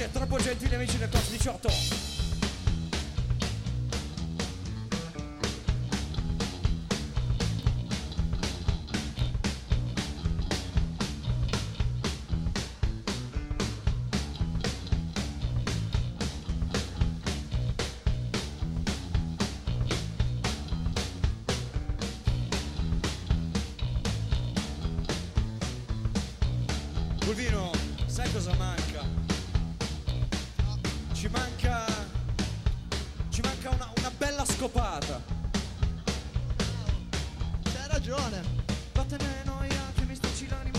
siete troppo gentili amici del Cost 18. Fulvino, sai cosa manca? Ci manca una bella scopata. C'hai ragione. Vattene noia che mi stacci l'anima.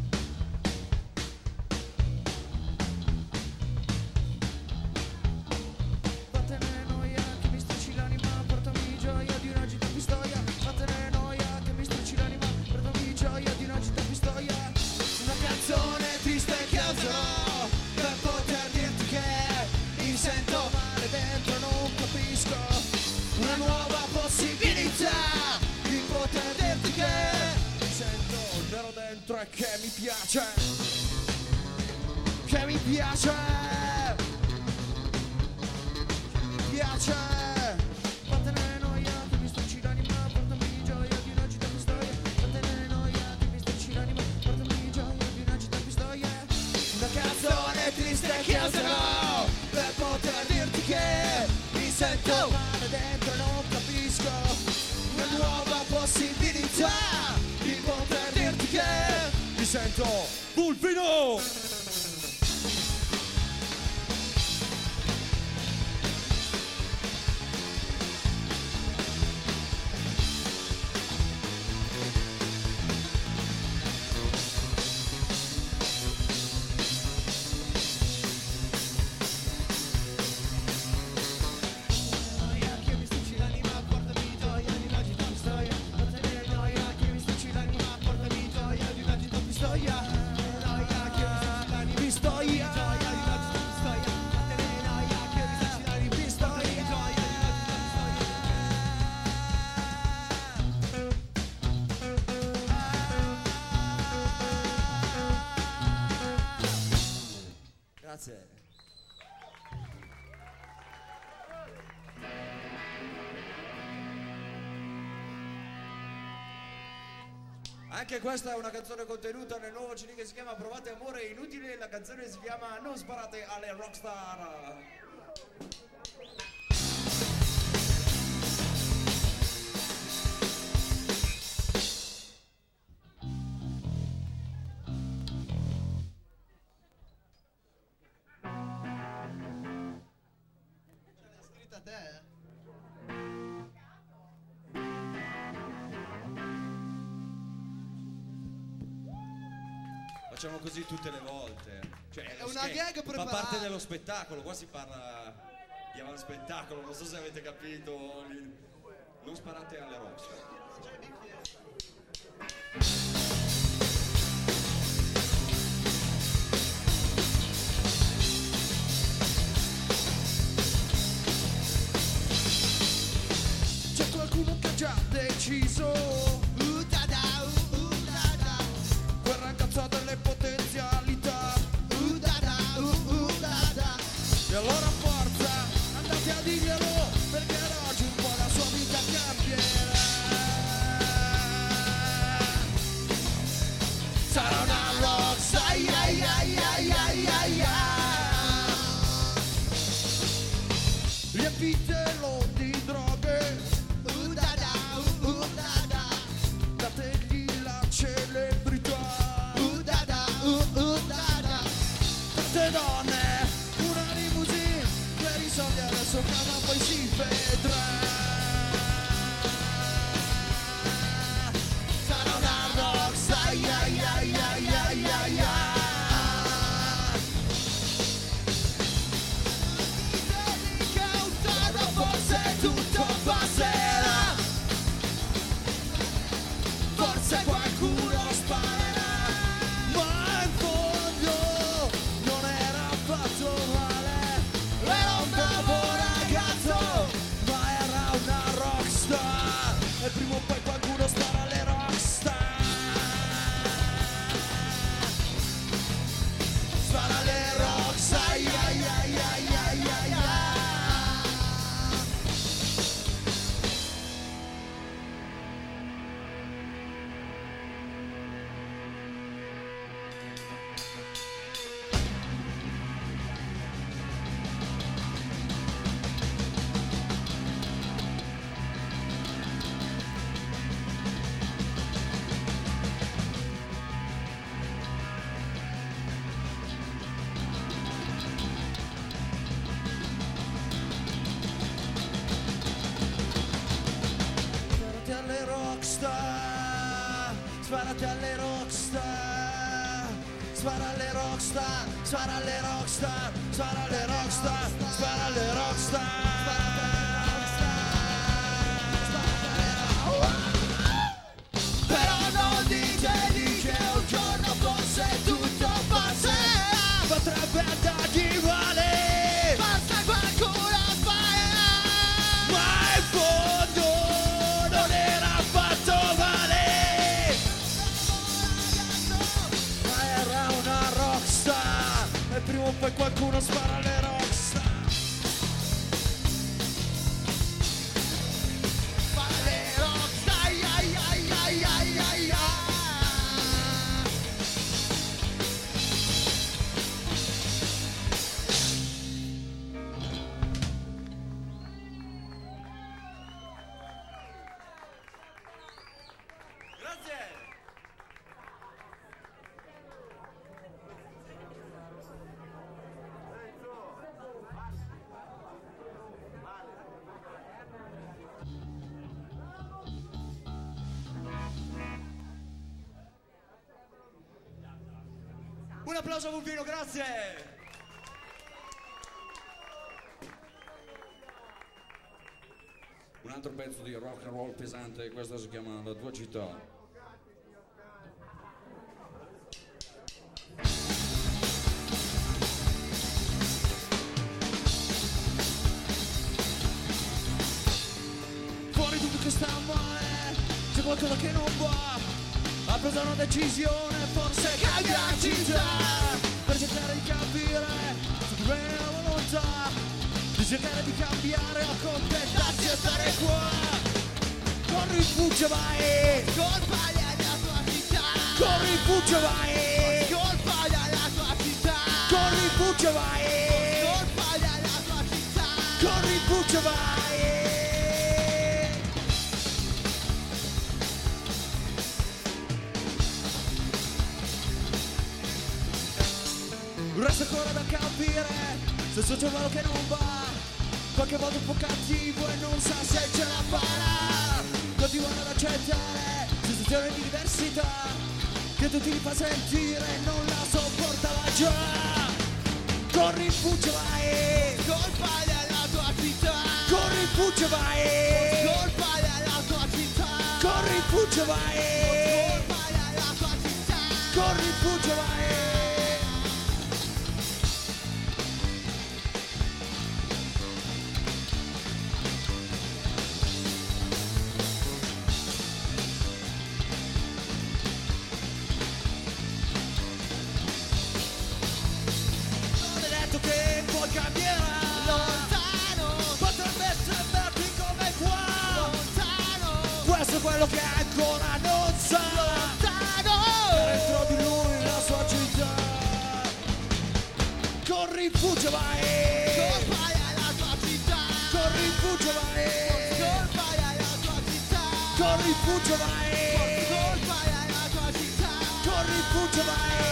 Vattene noia che mi stacci l'anima, portami gioia di una gita pistoia. Vattene noia che mi stacci l'anima, portami gioia di una gita pistoia. Una canzone triste che userò per poter dirti che mi sento male dentro, non capisco. Una nuova possibilità di poter dirti che mi sento nero dentro e che mi piace. Che mi piace. Mi piace. Vattene noia che mi stacci l'anima, portami gioia di una gita pistoia. Vattene noia che mi stacci l'anima, portami gioia di una gita pistoia. Una canzone triste che userò per poter dirti che mi sento male dentro e non capisco. Una nuova possibilità di poter dirti che mi sento Fulvino. Grazie. Anche questa è una canzone contenuta nel nuovo CD che si chiama Provate amore inutile. La canzone si chiama Non sparate alle rockstar. Scritta a te, Facciamo così tutte le volte. Cioè, È una gag fa preparata. parte dello spettacolo. Qua si parla di avanti spettacolo. Non so se avete capito. Non sparate alle rockstar. C'è qualcuno che ha già deciso. Quel ragazzo ha delle potenzialità. E allora forza, andate a dirglielo, perché oggi un po' la sua vita cambierà. Sarà una rockstar, riempitelo di droghe, dategli la celebrità. Tante donne, una limousine, per i soldi adesso cava, poi si vedrà. Sarà una rockstar, forse tutto passerà, forse qualcuno sparerà, ma in fondo non era affatto male. Era un bravo ragazzo, ma era Sparate alle rockstar, spara alle rockstar, spara alle rockstar, spara alle rockstar, spara alle rockstar. Però non dicevi che un giorno forse tutto passerà, potrebbe andarti male, basta qualcuno sbaglia, ma in fondo non era affatto male, ma era una rockstar e prima o poi qualcuno spara alle rockstar. Un applauso a Vulvino, grazie! Un altro pezzo di rock and roll pesante, questa si chiama La tua città. Fuori tutto che sta male, c'è qualcosa che non va. Ha preso una decisione, forse cambia la città, per cercare di capire se ti viene la volontà di cercare di cambiare, accontentarsi e stare qua. Corri, fugge, vai, colpa della tua città. Corri, fugge, vai, colpa della tua città. Corri, fugge, vai, colpa della tua città. Corri, fugge, vai. Resta ancora da capire se il suo cervello che non va, qualche volta un po' cattivo e non sa se ce la farà. Continuano ad accettare sensazioni di diversità che tutti li fa sentire, non la sopportava già. Corri, fugge, vai, colpa della tua città. Corri, fugge, vai, colpa della tua città. Corri, fugge, vai, colpa della tua città. Corri, fugge, vai. Che poi cambierà lontano, potrebbe sembrarti come qua lontano, questo è quello che ancora non sa lontano, dentro di lui la sua città. Corri, fugge, vai, colpa della tua città. Corri, fugge, vai, colpa della tua città. Corri, fugge, vai, colpa della tua città. Corri, fugge, vai.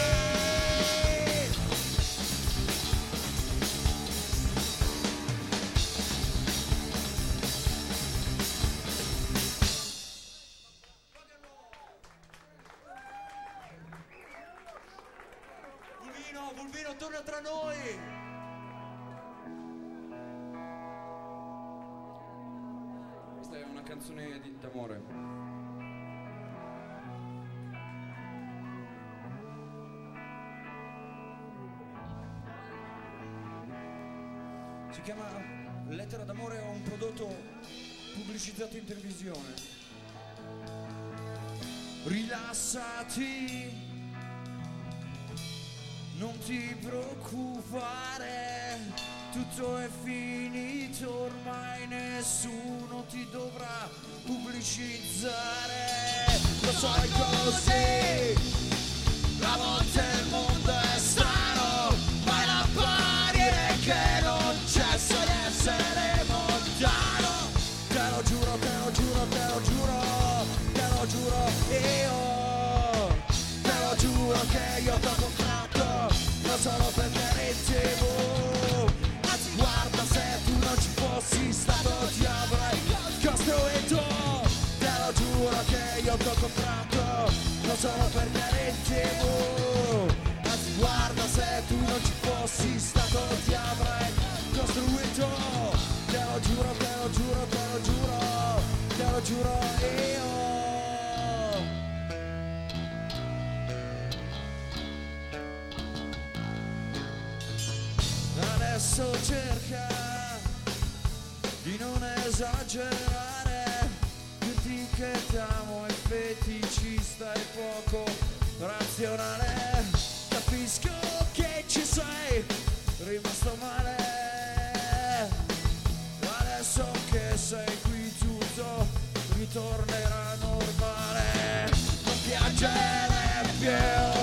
Vulvino, torna tra noi! Questa è una canzone d'amore. Si chiama Lettera d'amore a un prodotto pubblicizzato in televisione. Rilassati, non ti preoccupare, tutto è finito, ormai nessuno ti dovrà pubblicizzare. Lo sai così, a volte il mondo è strano, ma è da apparire che non cessa di essere lontano. Te lo giuro, te lo giuro, te lo giuro, te lo giuro io, te lo giuro che io t'ho comprato non solo per vedere in TV. Anzi guarda, se tu non ci fossi stato ti avrei costruito. Te lo giuro che io t'ho comprato non solo perché in TV. Anzi guarda, se tu non ci fossi stato ti avrei costruito. Te lo giuro, te lo giuro, te lo giuro, te lo giuro io. Adesso cerca di non esagerare, dirti che t'amo è feticista e poco razionale. Capisco che ci sei rimasto male, adesso che sei qui tutto ritornerà normale. Non piangere più,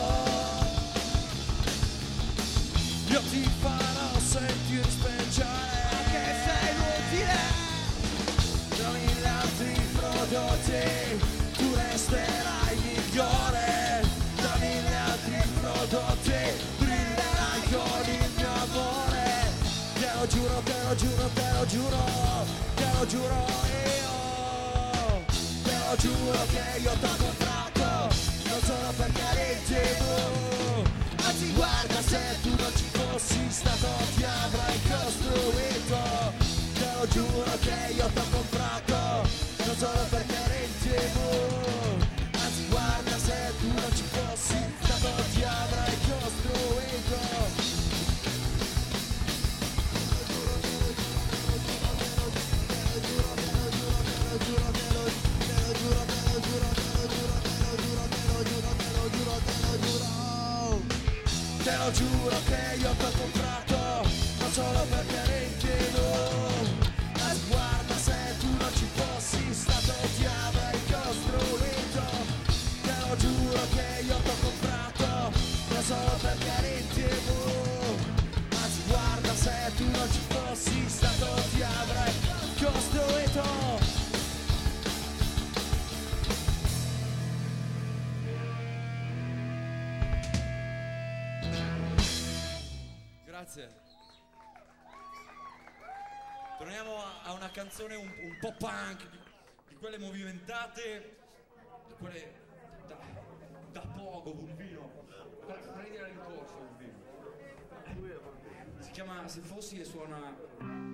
io ti farò sentire speciale, anche sei inutile. Da mille altri prodotti tu resterai migliore. Da mille altri prodotti brillerai con il mio amore. Te lo giuro, te lo giuro, te lo giuro, te lo giuro io. Te lo giuro che io t'ho comprato, non solo perché eri in TV. Anzi guarda, se tu non ci fossi stato ti avrei costruito. Te lo giuro che io t'ho comprato, non solo perché eri in TV. Anzi guarda, se tu non ci fossi stato ti avrei costruito. Te lo giuro che io t'ho comprato, non solo perché eri in TV. Anzi guarda, se tu non ci fossi stato ti avrei costruito. Te lo giuro che io t'ho comprato, non solo perché eri in TV. Anzi guarda, se tu non ci fossi stato ti avrei costruito. Grazie. Torniamo a una canzone un po' punk, di quelle movimentate, di quelle da poco, Vulvino. Prendi la rincorsa, Vulvino. Si chiama Se fossi e suona...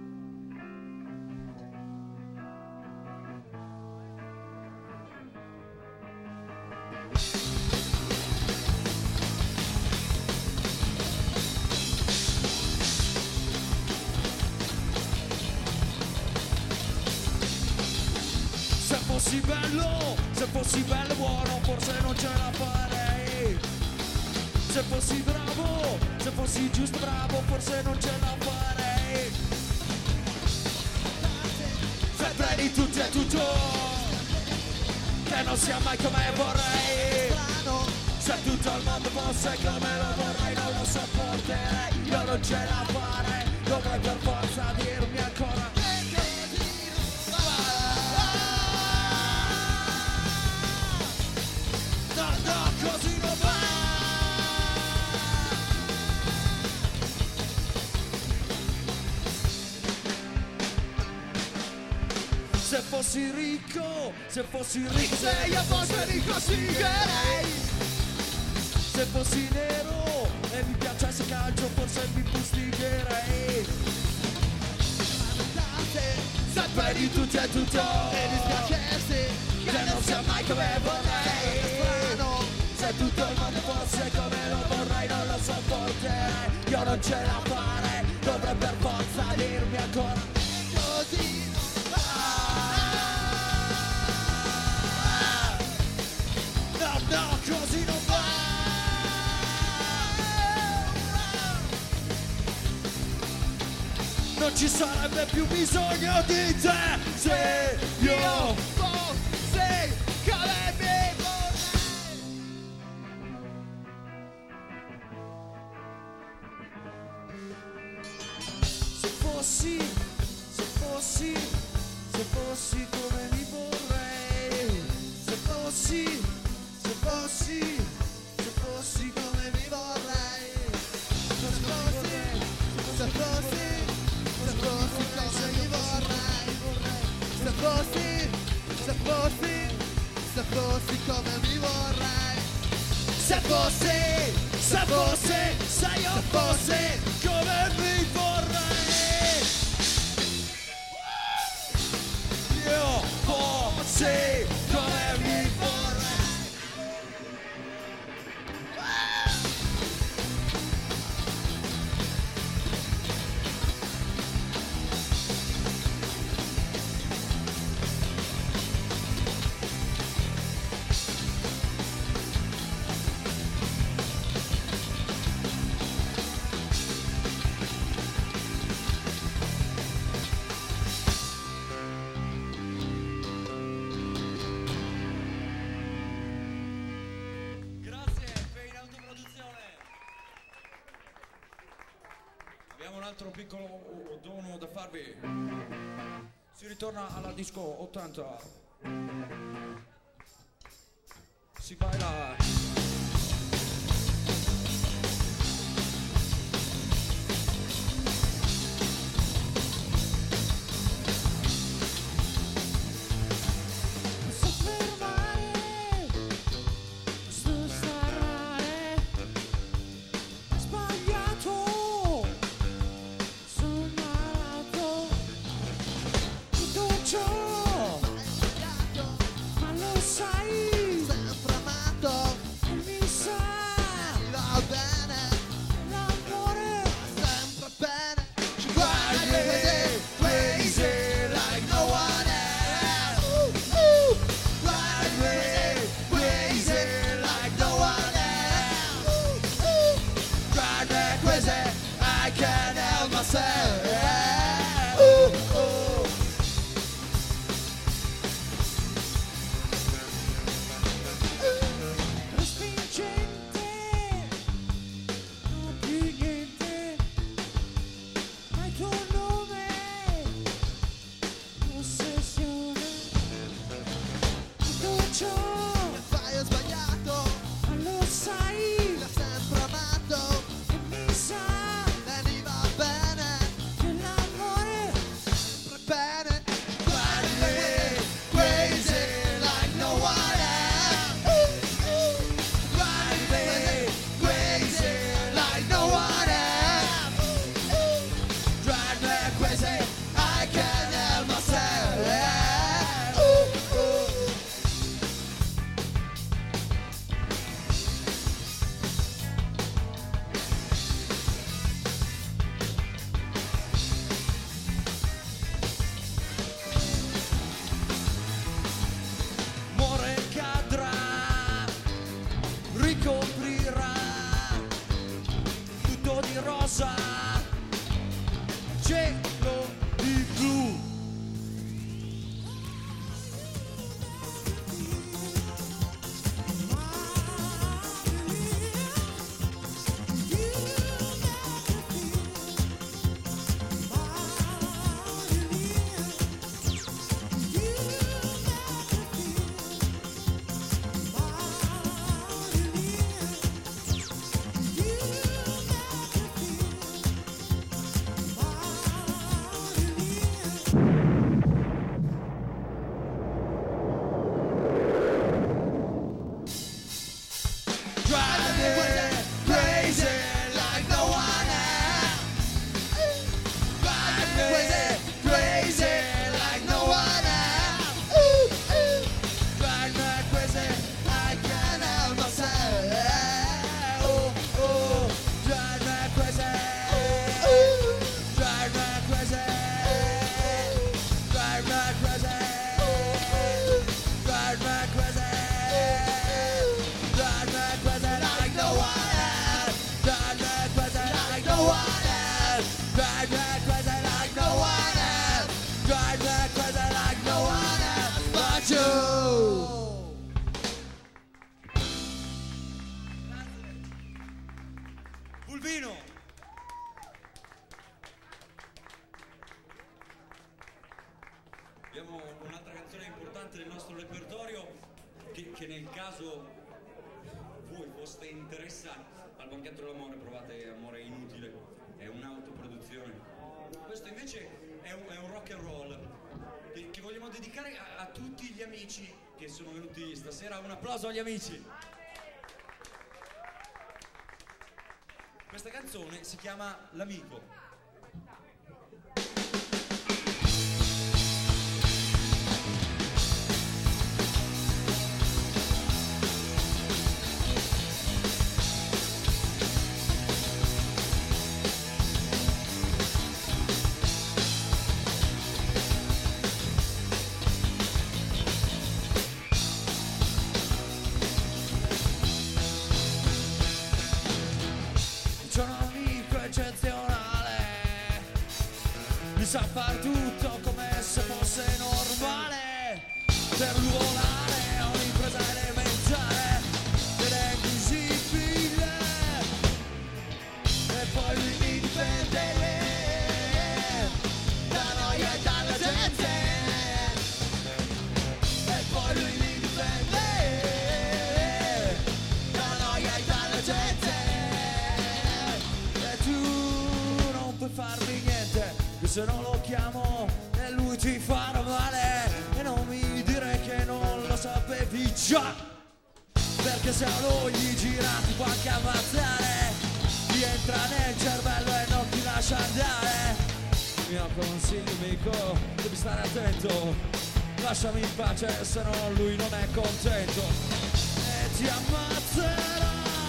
Se fossi bello e buono forse non ce la farei. Se fossi bravo, se fossi giusto bravo forse non ce la farei. Se prendi tutti e tutto, che non sia mai come vorrei. Se tutto il mondo fosse come lo vorrei non lo sopporterei. Io non ce la farei, dovrei per forza dirmi ancora. Così non va. Se fossi ricco, se io fossi ricco sigherei. Se fossi nero e mi piacesse calcio forse mi fustigherei. Sempre di tutti e tutto e dispiacersi che non sia mai come vorrei. Se tutto il mondo fosse come lo vorrei non lo sopporterei. Io non ce la farei, dovrei per forza dirmi ancora. Così non va. No, così non va. Non ci sarebbe più bisogno di te se io fossi come mi vorrei. Se fossi come mi vorrei. Se fossi come mi vorrei. Se fossi come mi vorrei. Se fossi fossi come mi vorrei. Se fossi, se io fossi come mi vorrei. Io fossi come mi vorrei. Abbiamo un altro piccolo dono da farvi. Si ritorna alla disco 80. Si baila. Ma lo sai, sempre amato, mi sa, va bene, l'amore, sempre bene, ci guardi crazy like no one else, guardi crazy like no one else, guardi crazy, I can't help myself. Ricoprirà tutto di rosa, cielo di blu. Fulvino. Abbiamo un'altra canzone importante del nostro repertorio che nel caso voi foste interessati al banchetto dell'amore, provate Amore inutile, è un'autoproduzione. Questo invece è un rock and roll che vogliamo dedicare a tutti gli amici che sono venuti stasera. Un applauso agli amici. Questa canzone si chiama L'Amico. C'è un amico eccezionale, mi sa far tutto come se fosse normale. Per lui volare è un'impresa elementare ed è invisibile. E poi lui mi difende da noia e dalla gente. E poi lui mi difende da noia e dalla gente. Puoi farmi niente, che se non lo chiamo e lui ti farà male. E non mi dire che non lo sapevi già, perché se a lui gli gira ti può anche ammazzare. Ti entra nel cervello e non ti lascia andare. Il mio consiglio amico, devi stare attento, lasciami in pace se no lui non è contento e ti ammazzerà.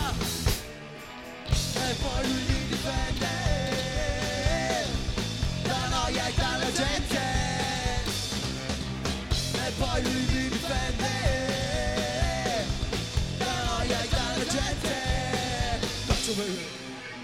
E poi lui ti difende da noia e dalla gente. E poi lui mi difende da noia e dalla gente. Faccio bene.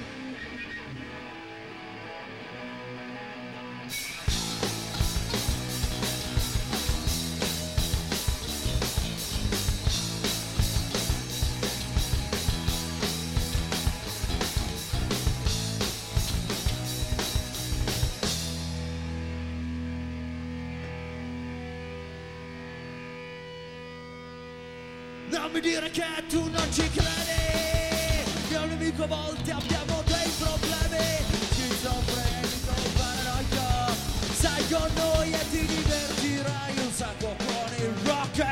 Non mi dire che tu non ci credi, io nemico a volte abbiamo dei problemi. Schizofrenico, paranoico, sai con noi e ti divertirai un sacco con il rock.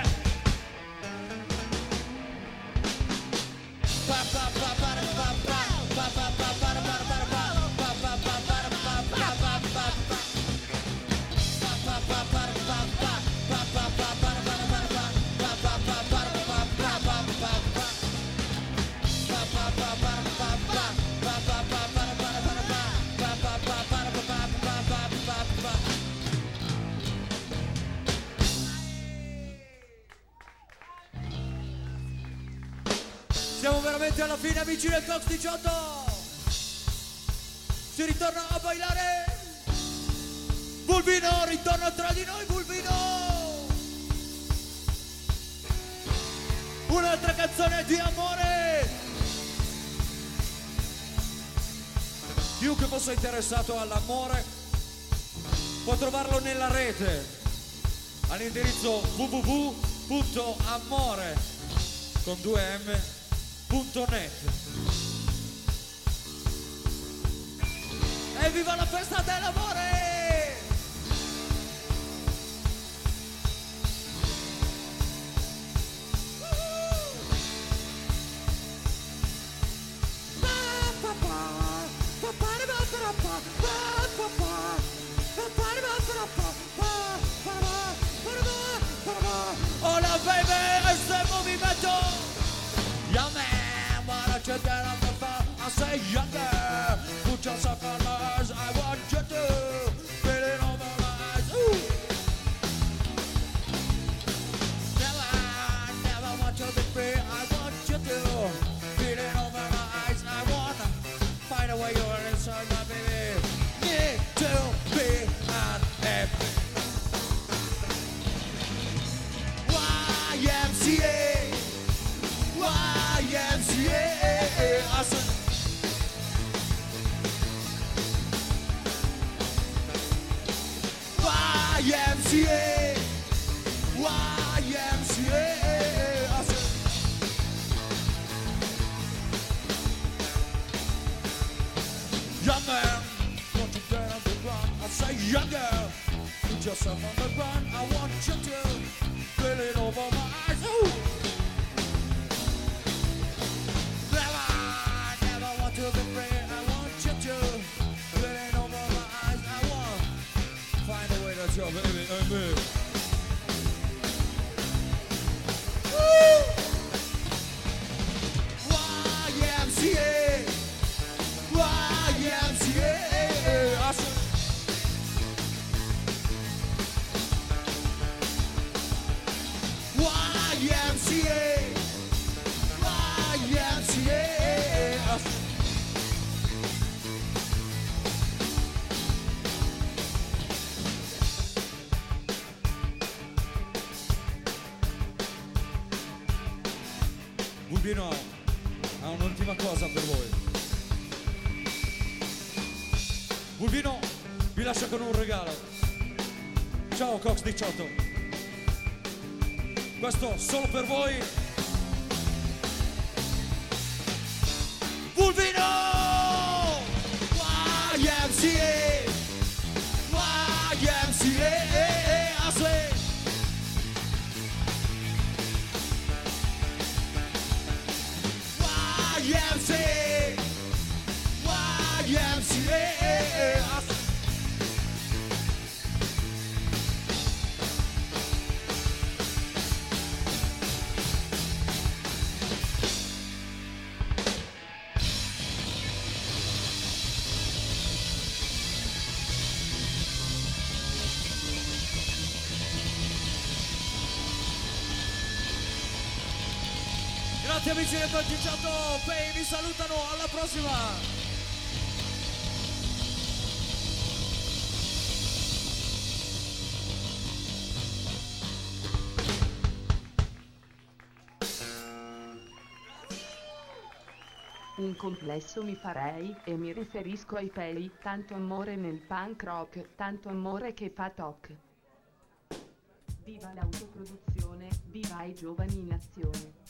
Siamo veramente alla fine, amici del Cox 18. Si ritorna a bailare. Bulbino, ritorna tra di noi, Bulbino. Un'altra canzone di amore. Chiunque fosse interessato all'amore può trovarlo nella rete all'indirizzo www.amore.net. E viva la festa dell'amore! Hola baby, este movimiento. Young man, but I just get on the phone. I say younger, put yourself on Mars. I want you to feel it over my eyes. Ooh. Never want you to be free. I want you to feel it over my eyes. I wanna find a way you're inside my baby. Need to be an F. YMCA. YMCA. I said, YMCA. YMCA. I said, young man, don't you get on the run. I say, young girl, put yourself on the run. I want you to feel it over my Vulvino ha un'ultima cosa per voi. Vulvino vi lascia con un regalo. Ciao Cox 18. Questo solo per voi. Vulvino! YMCA! YMCA! I say! YMCA! YMCA! I say! Grazie amici del 18 Pay, vi salutano, alla prossima! Un complesso mi farei, e mi riferisco ai Pay, tanto amore nel punk rock, tanto amore che fa toc. Viva l'autoproduzione, viva i giovani in azione.